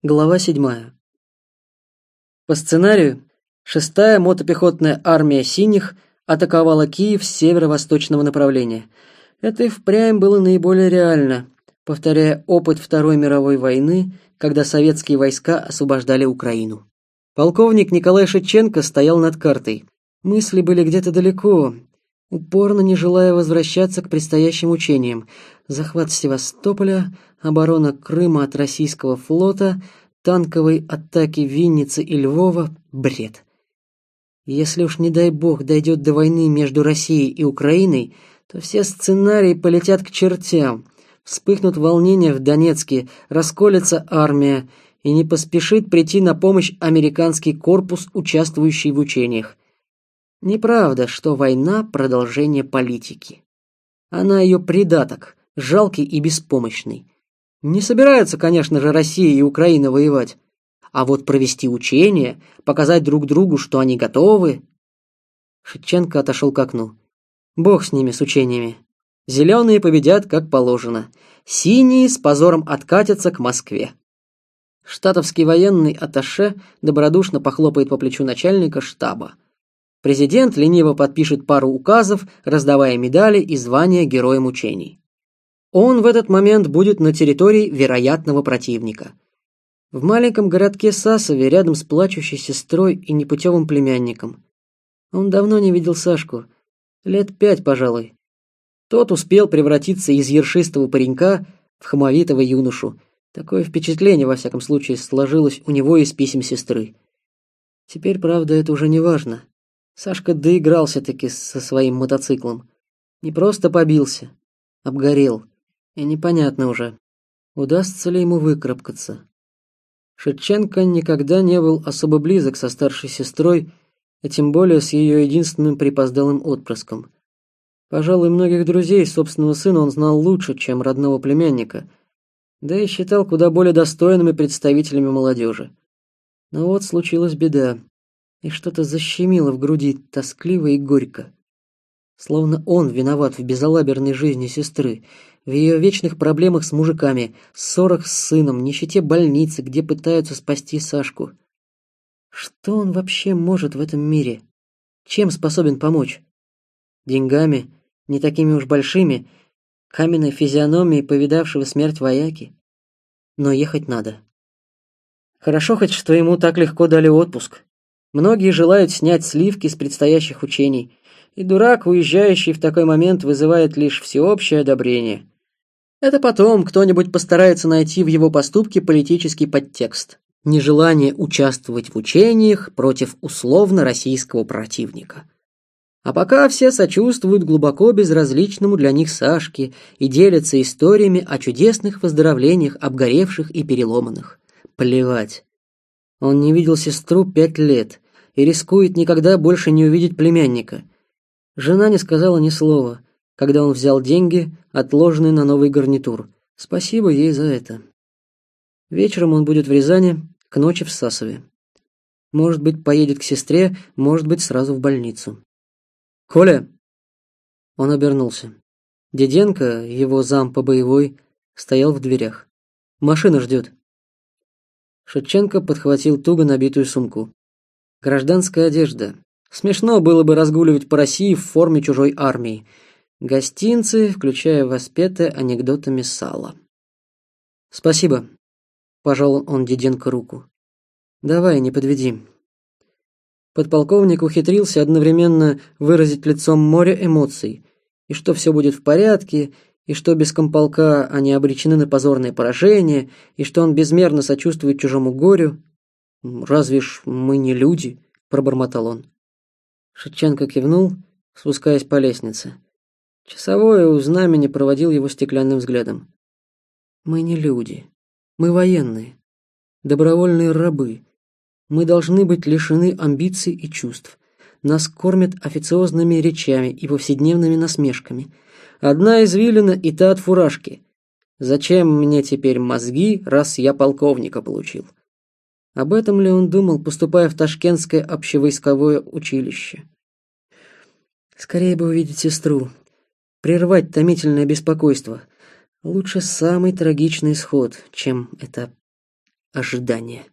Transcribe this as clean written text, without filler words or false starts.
Глава 7. По сценарию, 6-я мотопехотная армия синих атаковала Киев с северо-восточного направления. Это и впрямь было наиболее реально, повторяя опыт Второй мировой войны, когда советские войска освобождали Украину. Полковник Николай Шевченко стоял над картой. Мысли были где-то далеко, упорно не желая возвращаться к предстоящим учениям. Захват Севастополя, оборона Крыма от российского флота, танковой атаки Винницы и Львова – бред. Если уж, не дай бог, дойдет до войны между Россией и Украиной, то все сценарии полетят к чертям. Вспыхнут волнения в Донецке, расколется армия, и не поспешит прийти на помощь американский корпус, участвующий в учениях. Неправда, что война – продолжение политики. Она ее придаток, жалкий и беспомощный. Не собираются, конечно же, Россия и Украина воевать. А вот провести учения, показать друг другу, что они готовы. Шевченко отошел к окну. Бог с ними, с учениями. Зеленые победят, как положено. Синие с позором откатятся к Москве. Штатовский военный атташе добродушно похлопает по плечу начальника штаба. Президент лениво подпишет пару указов, раздавая медали и звания героям учений. Он в этот момент будет на территории вероятного противника. В маленьком городке Сасове, рядом с плачущей сестрой и непутевым племянником. Он давно не видел Сашку. Лет 5, пожалуй. Тот успел превратиться из ершистого паренька в хамовитого юношу. Такое впечатление, во всяком случае, сложилось у него из писем сестры. Теперь, правда, это уже не важно. Сашка доигрался-таки со своим мотоциклом. Не просто побился, обгорел. И непонятно уже, удастся ли ему выкарабкаться. Шевченко никогда не был особо близок со старшей сестрой, а тем более с ее единственным припоздалым отпрыском. Пожалуй, многих друзей собственного сына он знал лучше, чем родного племянника, да и считал куда более достойными представителями молодежи. Но вот случилась беда, и что-то защемило в груди тоскливо и горько. Словно он виноват в безалаберной жизни сестры, в ее вечных проблемах с мужиками, ссорах с сыном, нищете больницы, где пытаются спасти Сашку. Что он вообще может в этом мире? Чем способен помочь? Деньгами, не такими уж большими, каменной физиономией повидавшего смерть вояки? Но ехать надо. Хорошо хоть, что ему так легко дали отпуск. Многие желают снять сливки с предстоящих учений, и дурак, уезжающий в такой момент, вызывает лишь всеобщее одобрение. Это потом кто-нибудь постарается найти в его поступке политический подтекст. Нежелание участвовать в учениях против условно российского противника. А пока все сочувствуют глубоко безразличному для них Сашке и делятся историями о чудесных выздоровлениях обгоревших и переломанных. Плевать. Он не видел сестру 5 лет и рискует никогда больше не увидеть племянника. Жена не сказала ни слова, когда он взял деньги, отложенные на новый гарнитур. Спасибо ей за это. Вечером он будет в Рязани, к ночи в Сасове. Может быть, поедет к сестре, может быть, сразу в больницу. «Коля!» Он обернулся. Диденко, его зам по боевой, стоял в дверях. «Машина ждет». Шевченко подхватил туго набитую сумку. Гражданская одежда. Смешно было бы разгуливать по России в форме чужой армии. Гостинцы, включая воспетое анекдотами сало. «Спасибо», — пожал он Диденко руку. «Давай, не подведи». Подполковник ухитрился одновременно выразить лицом море эмоций, и что все будет в порядке, и что без комполка они обречены на позорное поражение, и что он безмерно сочувствует чужому горю. «Разве ж мы не люди?» — пробормотал он. Шевченко кивнул, спускаясь по лестнице. Часовой у знамени проводил его стеклянным взглядом. «Мы не люди. Мы военные. Добровольные рабы. Мы должны быть лишены амбиций и чувств. Нас кормят официозными речами и повседневными насмешками. Одна извилина и та от фуражки. Зачем мне теперь мозги, раз я полковника получил?» Об этом ли он думал, поступая в Ташкентское общевойсковое училище? Скорее бы увидеть сестру, прервать томительное беспокойство. Лучше самый трагичный исход, чем это ожидание.